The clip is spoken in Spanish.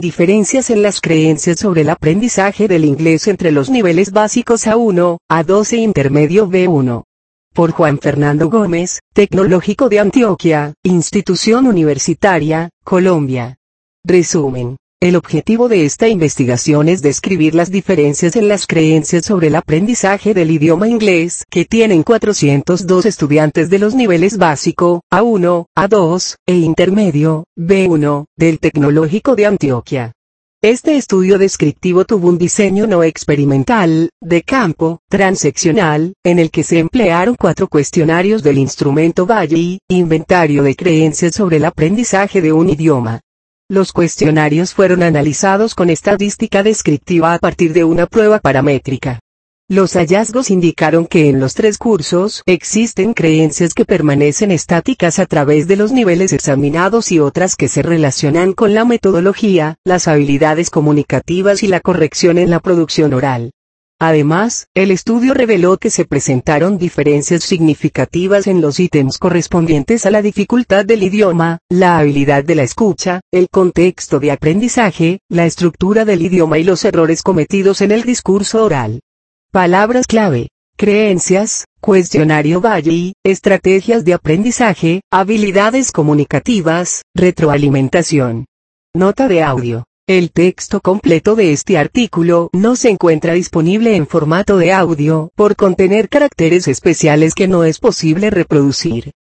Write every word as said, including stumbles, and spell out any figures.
Diferencias en las creencias sobre el aprendizaje del inglés entre los niveles básicos A uno, A dos e intermedio B uno. Por Juan Fernando Gómez, Tecnológico de Antioquia, Institución Universitaria, Colombia. Resumen. El objetivo de esta investigación es describir las diferencias en las creencias sobre el aprendizaje del idioma inglés que tienen cuatrocientos dos estudiantes de los niveles básico, A uno, A dos, e intermedio, B uno, del Tecnológico de Antioquia. Este estudio descriptivo tuvo un diseño no experimental, de campo, transeccional, en el que se emplearon cuatro cuestionarios del instrumento Bayley, inventario de creencias sobre el aprendizaje de un idioma. Los cuestionarios fueron analizados con estadística descriptiva a partir de una prueba paramétrica. Los hallazgos indicaron que en los tres cursos existen creencias que permanecen estáticas a través de los niveles examinados y otras que se relacionan con la metodología, las habilidades comunicativas y la corrección en la producción oral. Además, el estudio reveló que se presentaron diferencias significativas en los ítems correspondientes a la dificultad del idioma, la habilidad de la escucha, el contexto de aprendizaje, la estructura del idioma y los errores cometidos en el discurso oral. Palabras clave: creencias, cuestionario Bayley, estrategias de aprendizaje, habilidades comunicativas, retroalimentación. Nota de audio. El texto completo de este artículo no se encuentra disponible en formato de audio por contener caracteres especiales que no es posible reproducir.